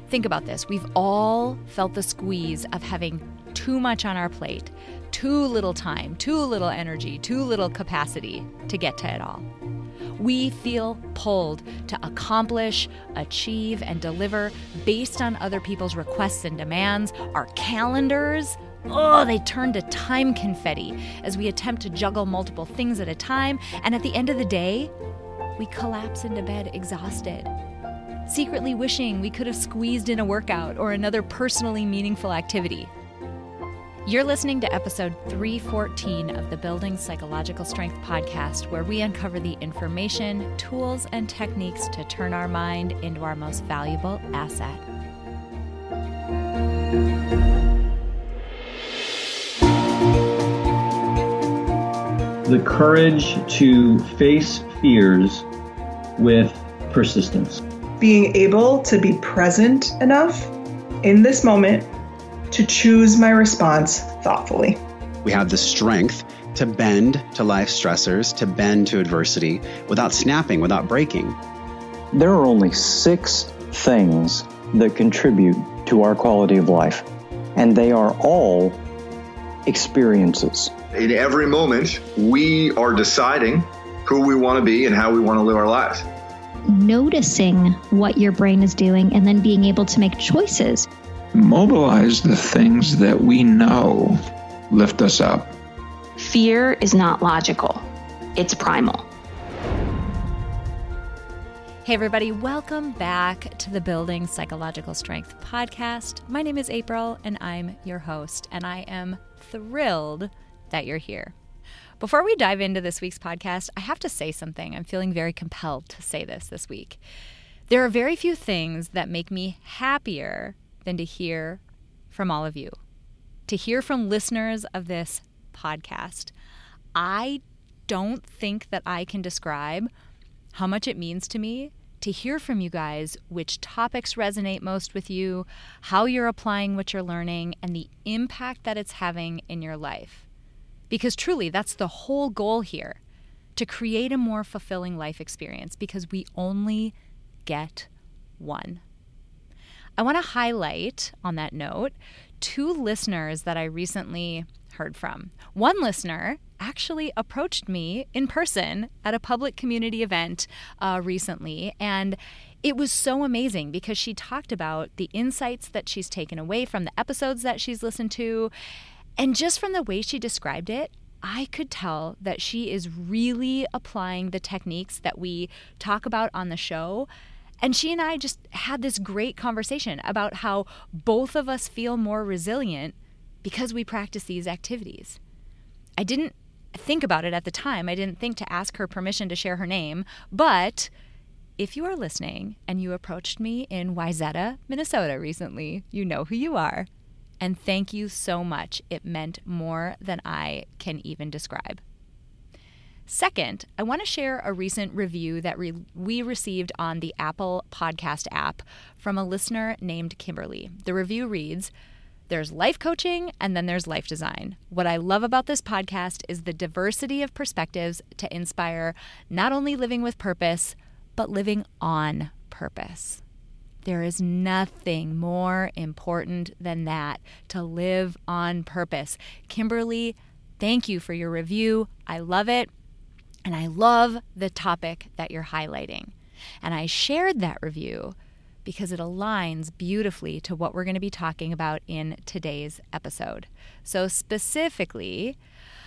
Think about this. We've all felt the squeeze of having too much on our plate, too little time, too little energy, too little capacity to get to it all. We feel pulled to accomplish, achieve, and deliver based on other people's requests and demands. Our calendars, they turn to time confetti as we attempt to juggle multiple things at a time. And at the end of the day, we collapse into bed exhausted, secretly wishing we could have squeezed in a workout or another personally meaningful activity. You're listening to episode 314 of the Building Psychological Strength podcast, where we uncover the information, tools, and techniques to turn our mind into our most valuable asset. The courage to face fears with persistence. Being able to be present enough in this moment to choose my response thoughtfully. We have the strength to bend to life stressors, to bend to adversity without snapping, without breaking. There are only 6 things that contribute to our quality of life, and they are all experiences. In every moment, we are deciding who we want to be and how we want to live our lives. Noticing what your brain is doing and then being able to make choices. Mobilize the things that we know lift us up. Fear is not logical. It's primal. Hey everybody, welcome back to the Building Psychological Strength podcast. My name is April and I'm your host, and I am thrilled that you're here. Before we dive into this week's podcast, I have to say something. I'm feeling very compelled to say this week. There are very few things that make me happier than to hear from all of you, to hear from listeners of this podcast. I don't think that I can describe how much it means to me to hear from you guys, which topics resonate most with you, how you're applying what you're learning, and the impact that it's having in your life. Because truly, that's the whole goal here, to create a more fulfilling life experience, because we only get one. I want to highlight, on that note, 2 listeners that I recently heard from. One listener actually approached me in person at a public community event recently, and it was so amazing because she talked about the insights that she's taken away from the episodes that she's listened to, and just from the way she described it, I could tell that she is really applying the techniques that we talk about on the show. And she and I just had this great conversation about how both of us feel more resilient because we practice these activities. I didn't think about it at the time. I didn't think to ask her permission to share her name. But if you are listening and you approached me in Wayzata, Minnesota recently, you know who you are. And thank you so much. It meant more than I can even describe. Second, I want to share a recent review that we received on the Apple Podcast app from a listener named Kimberly. The review reads, "There's life coaching and then there's life design. What I love about this podcast is the diversity of perspectives to inspire not only living with purpose, but living on purpose. There is nothing more important than that, to live on purpose." Kimberly, thank you for your review. I love it. And I love the topic that you're highlighting. And I shared that review because it aligns beautifully to what we're going to be talking about in today's episode. So specifically,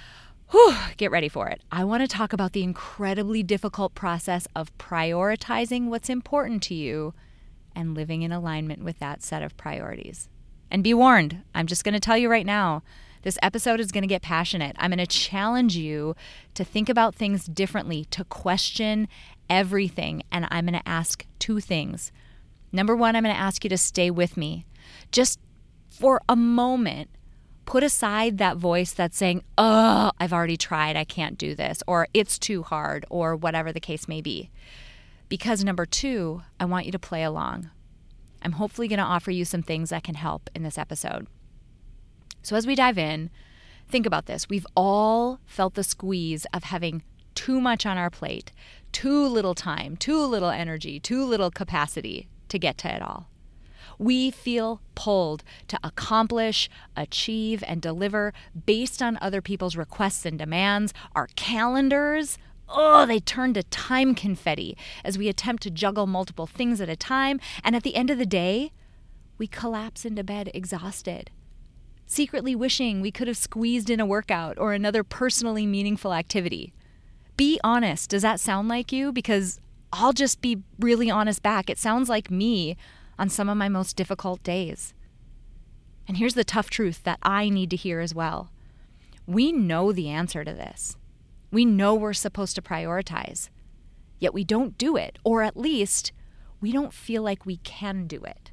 get ready for it. I want to talk about the incredibly difficult process of prioritizing what's important to you and living in alignment with that set of priorities. And be warned, I'm just going to tell you right now, this episode is going to get passionate. I'm going to challenge you to think about things differently, to question everything. And I'm going to ask 2 things. Number 1, I'm going to ask you to stay with me. Just for a moment, put aside that voice that's saying, "Oh, I've already tried. I can't do this," or "It's too hard," or whatever the case may be. Because number 2, I want you to play along. I'm hopefully going to offer you some things that can help in this episode. So as we dive in, think about this. We've all felt the squeeze of having too much on our plate, too little time, too little energy, too little capacity to get to it all. We feel pulled to accomplish, achieve, and deliver based on other people's requests and demands. Our calendars, they turn to time confetti as we attempt to juggle multiple things at a time. And at the end of the day, we collapse into bed exhausted, secretly wishing we could have squeezed in a workout or another personally meaningful activity. Be honest. Does that sound like you? Because I'll just be really honest back. It sounds like me on some of my most difficult days. And here's the tough truth that I need to hear as well. We know the answer to this. We know we're supposed to prioritize, yet we don't do it, or at least we don't feel like we can do it.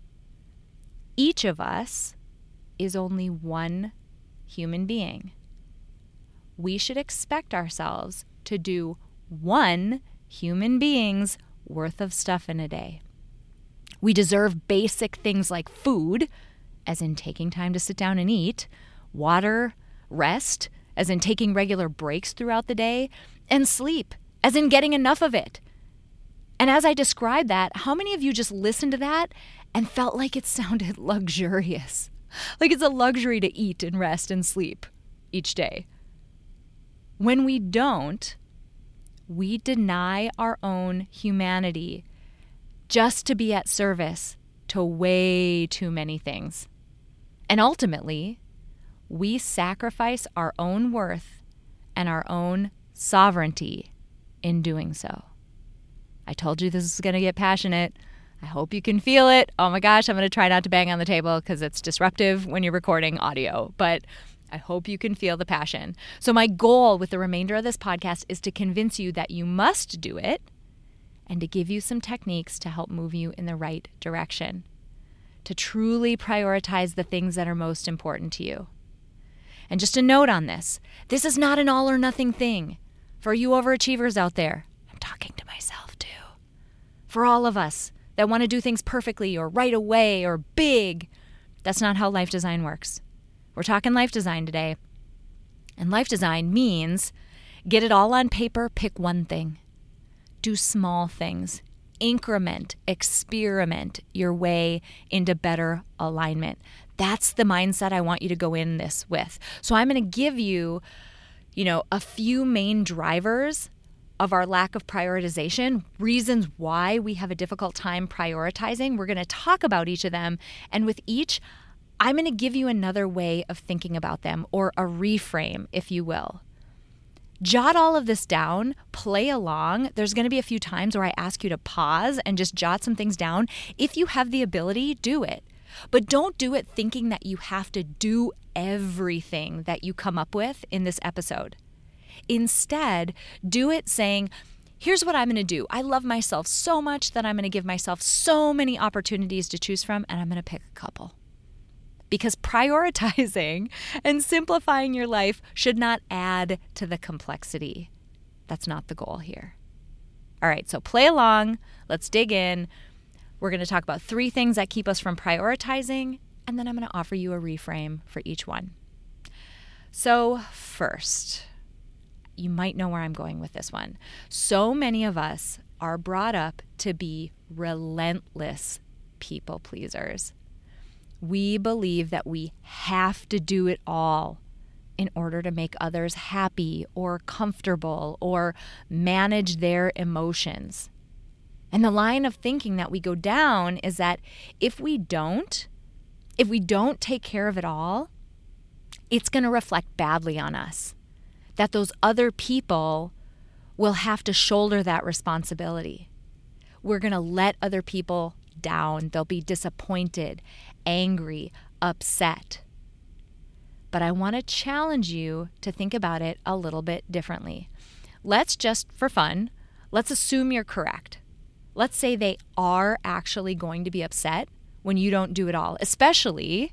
Each of us is only one human being. We should expect ourselves to do one human being's worth of stuff in a day. We deserve basic things like food, as in taking time to sit down and eat, water, rest, as in taking regular breaks throughout the day, and sleep, as in getting enough of it. And as I described that, how many of you just listened to that and felt like it sounded luxurious? Like it's a luxury to eat and rest and sleep each day. When we don't, we deny our own humanity just to be at service to way too many things. And ultimately, we sacrifice our own worth and our own sovereignty in doing so. I told you this is going to get passionate. I hope you can feel it. Oh my gosh, I'm going to try not to bang on the table because it's disruptive when you're recording audio, but I hope you can feel the passion. So my goal with the remainder of this podcast is to convince you that you must do it and to give you some techniques to help move you in the right direction, to truly prioritize the things that are most important to you. And just a note on this is not an all or nothing thing. For you overachievers out there, I'm talking to myself too. For all of us that want to do things perfectly or right away or big, that's not how life design works. We're talking life design today. And life design means get it all on paper, pick one thing. Do small things. Increment, experiment your way into better alignment. That's the mindset I want you to go in this with. So I'm going to give you, a few main drivers of our lack of prioritization, reasons why we have a difficult time prioritizing. We're going to talk about each of them. And with each, I'm going to give you another way of thinking about them, or a reframe, if you will. Jot all of this down, play along. There's going to be a few times where I ask you to pause and just jot some things down. If you have the ability, do it. But don't do it thinking that you have to do everything that you come up with in this episode. Instead, do it saying, here's what I'm going to do. I love myself so much that I'm going to give myself so many opportunities to choose from, and I'm going to pick a couple. Because prioritizing and simplifying your life should not add to the complexity. That's not the goal here. All right, so play along. Let's dig in. We're going to talk about 3 things that keep us from prioritizing, and then I'm going to offer you a reframe for each one. So first, you might know where I'm going with this one. So many of us are brought up to be relentless people pleasers. We believe that we have to do it all in order to make others happy or comfortable or manage their emotions. And the line of thinking that we go down is that if we don't take care of it all, it's going to reflect badly on us. That those other people will have to shoulder that responsibility. We're going to let other people down. They'll be disappointed, angry, upset. But I want to challenge you to think about it a little bit differently. Let's just, for fun, let's assume you're correct. Let's say they are actually going to be upset when you don't do it all, especially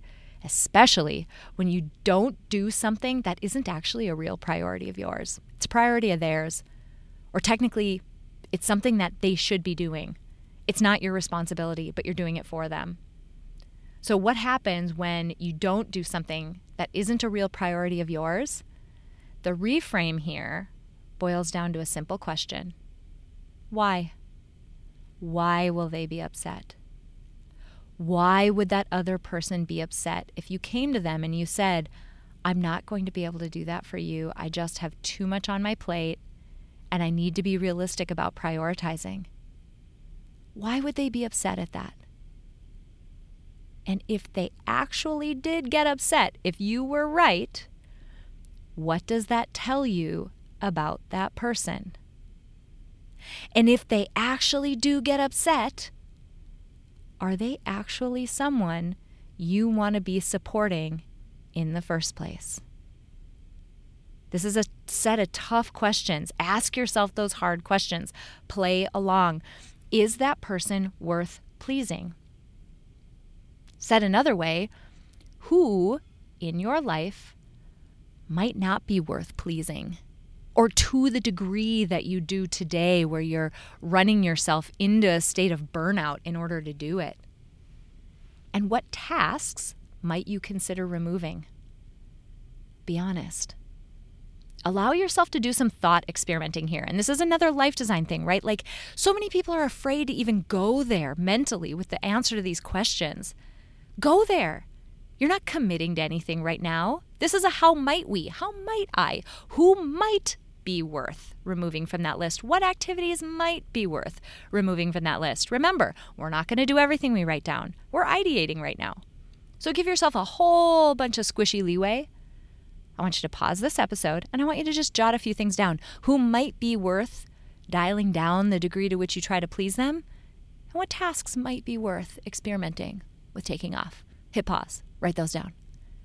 when you don't do something that isn't actually a real priority of yours. It's a priority of theirs. Or technically, it's something that they should be doing. It's not your responsibility, but you're doing it for them. So what happens when you don't do something that isn't a real priority of yours? The reframe here boils down to a simple question. Why? Why will they be upset? Why would that other person be upset if you came to them and you said, I'm not going to be able to do that for you. I just have too much on my plate and I need to be realistic about prioritizing? Why would they be upset at that? And if they actually did get upset, if you were right, what does that tell you about that person? And if they actually do get upset, are they actually someone you want to be supporting in the first place? This is a set of tough questions. Ask yourself those hard questions. Play along. Is that person worth pleasing? Said another way, who in your life might not be worth pleasing? Or to the degree that you do today, where you're running yourself into a state of burnout in order to do it? And what tasks might you consider removing? Be honest. Allow yourself to do some thought experimenting here. And this is another life design thing, right? Like, so many people are afraid to even go there mentally with the answer to these questions. Go there. You're not committing to anything right now. This is a how might we? How might I? Who might be worth removing from that list? What activities might be worth removing from that list? Remember, we're not going to do everything we write down. We're ideating right now. So give yourself a whole bunch of squishy leeway. I want you to pause this episode and I want you to just jot a few things down. Who might be worth dialing down the degree to which you try to please them? And what tasks might be worth experimenting with taking off? Hit pause. Write those down.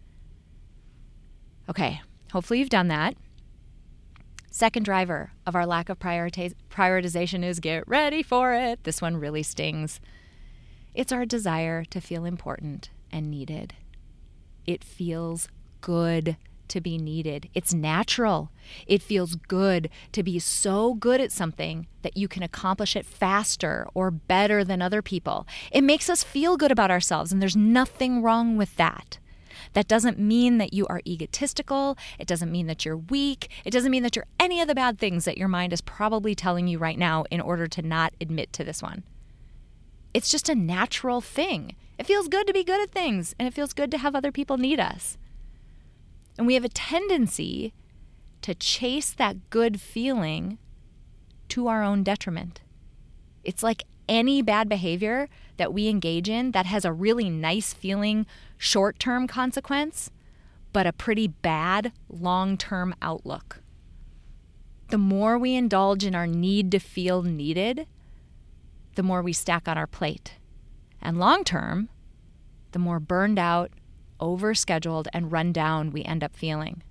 Okay, hopefully you've done that. Second driver of our lack of prioritization is, get ready for it. This one really stings. It's our desire to feel important and needed. It feels good to be needed. It's natural. It feels good to be so good at something that you can accomplish it faster or better than other people. It makes us feel good about ourselves, and there's nothing wrong with that. That doesn't mean that you are egotistical. It doesn't mean that you're weak. It doesn't mean that you're any of the bad things that your mind is probably telling you right now in order to not admit to this one. It's just a natural thing. It feels good to be good at things, and it feels good to have other people need us. And we have a tendency to chase that good feeling to our own detriment. It's like any bad behavior that we engage in that has a really nice feeling short-term consequence, but a pretty bad long-term outlook. The more we indulge in our need to feel needed, the more we stack on our plate. And long-term, the more burned out, overscheduled, and run down we end up feeling.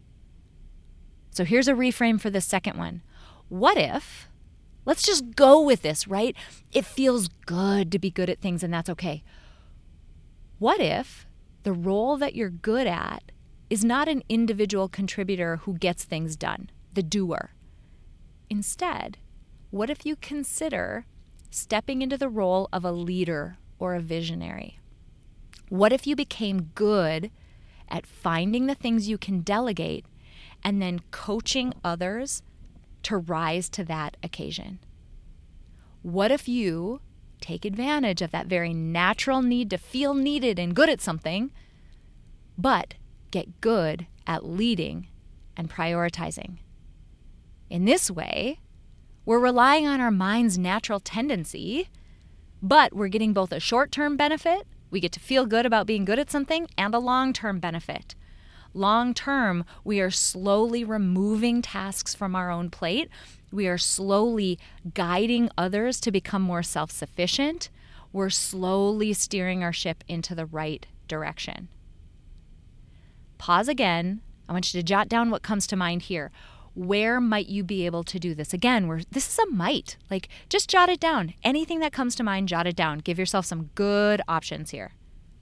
So here's a reframe for the second one. What if, let's just go with this, right? It feels good to be good at things, and that's okay. What if the role that you're good at is not an individual contributor who gets things done, the doer? Instead, what if you consider stepping into the role of a leader or a visionary? What if you became good at finding the things you can delegate and then coaching others to rise to that occasion? What if you take advantage of that very natural need to feel needed and good at something, but get good at leading and prioritizing? In this way, we're relying on our mind's natural tendency, but we're getting both a short-term benefit, we get to feel good about being good at something, and a long-term benefit. Long-term, we are slowly removing tasks from our own plate. We are slowly guiding others to become more self-sufficient. We're slowly steering our ship into the right direction. Pause again. I want you to jot down what comes to mind here. Where might you be able to do this? Again, this is a might. Like, just jot it down. Anything that comes to mind, jot it down. Give yourself some good options here.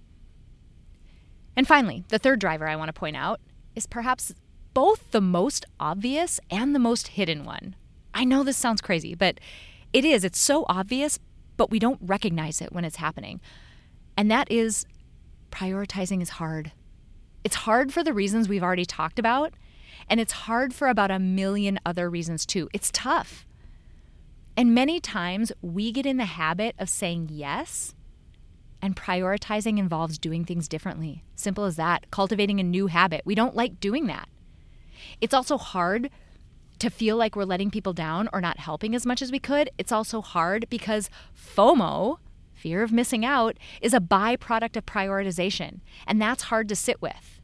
And finally, the third driver I want to point out is perhaps both the most obvious and the most hidden one. I know this sounds crazy, but it is. It's so obvious, but we don't recognize it when it's happening. And that is, prioritizing is hard. It's hard for the reasons we've already talked about, and it's hard for about a million other reasons too. It's tough. And many times we get in the habit of saying yes And prioritizing involves doing things differently. Simple as that. Cultivating a new habit. We don't like doing that. It's also hard to feel like we're letting people down or not helping as much as we could. It's also hard because FOMO, fear of missing out, is a byproduct of prioritization. And that's hard to sit with.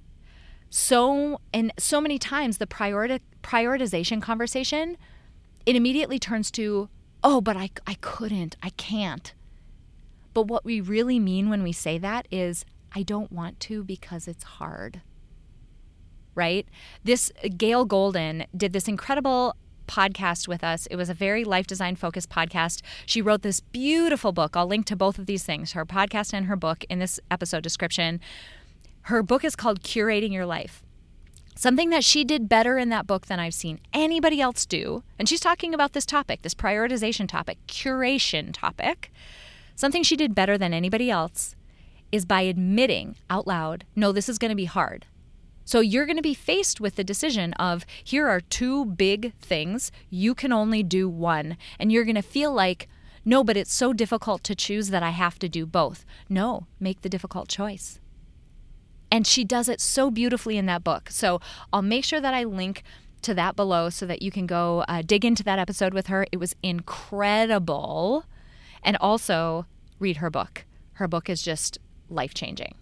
So many times the prioritization conversation, it immediately turns to, oh, but I couldn't, I can't. But what we really mean when we say that is, I don't want to because it's hard. Right? This Gail Golden did this incredible podcast with us. It was a very life design focused podcast. She wrote this beautiful book. I'll link to both of these things, her podcast and her book, in this episode description. Her book is called Curating Your Life. Something that she did better in that book than I've seen anybody else do, and she's talking about this topic, this prioritization topic, curation topic. Something she did better than anybody else is by admitting out loud, no, this is going to be hard. So you're going to be faced with the decision of, here are two big things, you can only do one. And you're going to feel like, no, but it's so difficult to choose that I have to do both. No, make the difficult choice. And she does it so beautifully in that book. So I'll make sure that I link to that below so that you can go dig into that episode with her. It was incredible. And also read her book. Her book is just life-changing.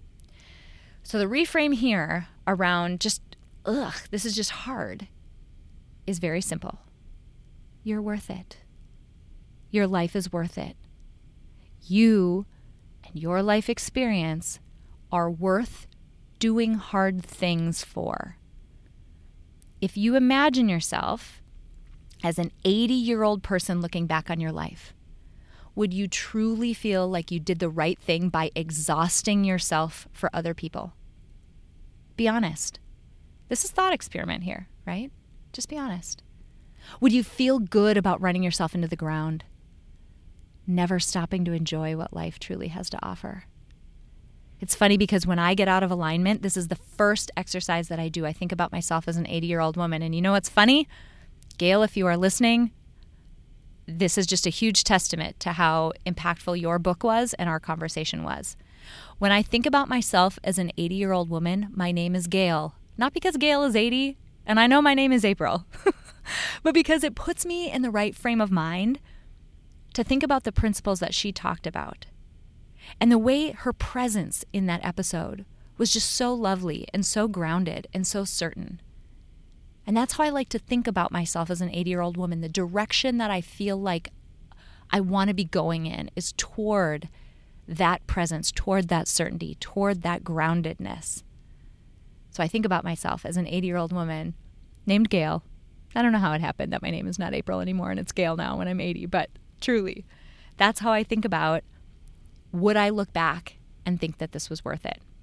So the reframe here around just, this is just hard, is very simple. You're worth it. Your life is worth it. You and your life experience are worth doing hard things for. If you imagine yourself as an 80-year-old person looking back on your life, would you truly feel like you did the right thing by exhausting yourself for other people? Be honest. This is thought experiment here, right? Just be honest. Would you feel good about running yourself into the ground, never stopping to enjoy what life truly has to offer? It's funny because when I get out of alignment, this is the first exercise that I do. I think about myself as an 80-year-old woman. And you know what's funny? Gail, if you are listening, this is just a huge testament to how impactful your book was and our conversation was. When I think about myself as an 80-year-old woman, my name is Gail. Not because Gail is 80, and I know my name is April, but because it puts me in the right frame of mind to think about the principles that she talked about. And the way her presence in that episode was just so lovely and so grounded and so certain. And that's how I like to think about myself as an 80-year-old woman. The direction that I feel like I want to be going in is toward that presence, toward that certainty, toward that groundedness. So I think about myself as an 80-year-old woman named Gail. I don't know how it happened that my name is not April anymore and it's Gail now when I'm 80, but truly, that's how I think about, would I look back and think that this was worth it?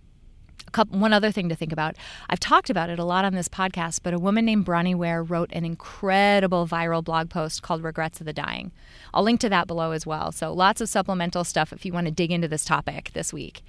One other thing to think about. I've talked about it a lot on this podcast, but a woman named Bronnie Ware wrote an incredible viral blog post called Regrets of the Dying. I'll link to that below as well. So lots of supplemental stuff if you want to dig into this topic this week.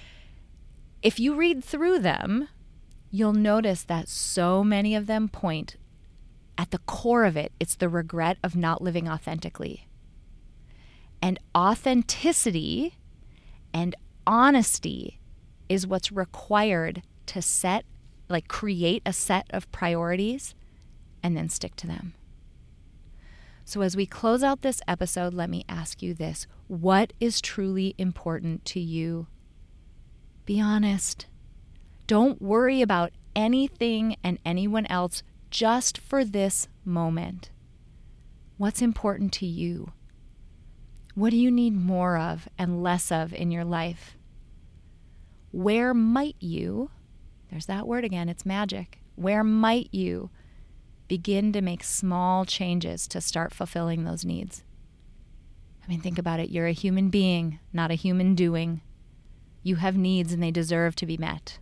If you read through them, you'll notice that so many of them point at the core of it. It's the regret of not living authentically. And authenticity and honesty is what's required to create a set of priorities and then stick to them. So as we close out this episode, let me ask you this. What is truly important to you? Be honest. Don't worry about anything and anyone else just for this moment. What's important to you? What do you need more of and less of in your life? Where might you, there's that word again, it's magic. Where might you begin to make small changes to start fulfilling those needs? I mean, think about it. You're a human being, not a human doing. You have needs and they deserve to be met.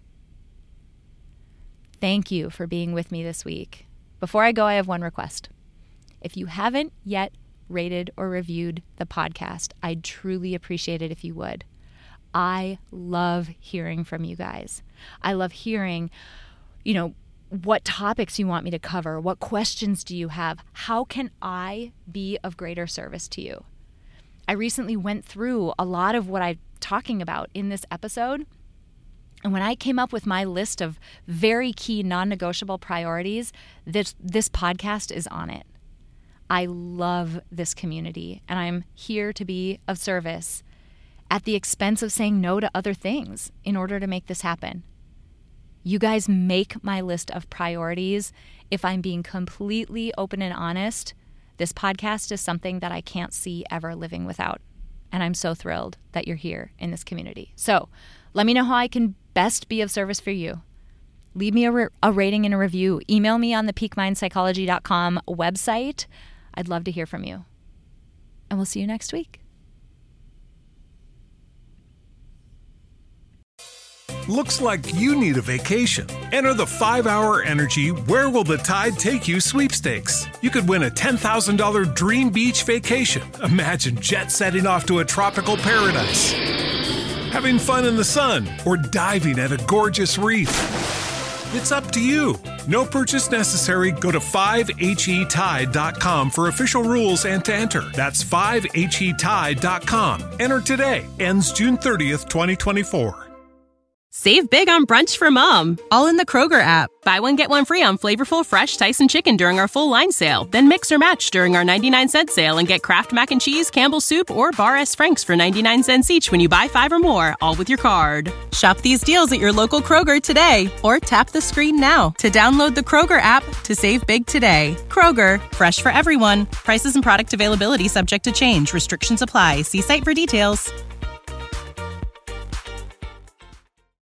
Thank you for being with me this week. Before I go, I have one request. If you haven't yet rated or reviewed the podcast, I'd truly appreciate it if you would. I love hearing from you guys. I love hearing, what topics you want me to cover. What questions do you have? How can I be of greater service to you? I recently went through a lot of what I'm talking about in this episode. And when I came up with my list of very key non-negotiable priorities, this podcast is on it. I love this community, and I'm here to be of service at the expense of saying no to other things in order to make this happen. You guys make my list of priorities. If I'm being completely open and honest, this podcast is something that I can't see ever living without. And I'm so thrilled that you're here in this community. So let me know how I can best be of service for you. Leave me a rating and a review. Email me on the peakmindpsychology.com website. I'd love to hear from you. And we'll see you next week. Looks like you need a vacation. Enter the 5-Hour Energy Where Will the Tide Take You sweepstakes. You could win a $10,000 dream beach vacation. Imagine jet setting off to a tropical paradise, having fun in the sun, or diving at a gorgeous reef. It's up to you. No purchase necessary. Go to 5HETide.com for official rules and to enter. That's 5HETide.com. Enter today. Ends June 30th, 2024. Save big on brunch for mom, all in the Kroger app. Buy one, get one free on flavorful fresh Tyson chicken during our full line sale. Then mix or match during our 99-cent sale and get Kraft Mac and Cheese, Campbell's Soup, or Bar S. Frank's for 99 cents each when you buy 5 or more, all with your card. Shop these deals at your local Kroger today, or tap the screen now to download the Kroger app to save big today. Kroger, fresh for everyone. Prices and product availability subject to change. Restrictions apply. See site for details.